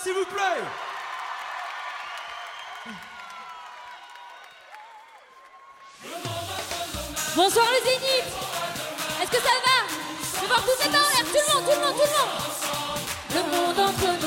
s'il vous plaît. Bonsoir le Zénith. Est-ce que ça va? Je vais voir tous ces mains en l'air, tout le monde. Le monde entre nous.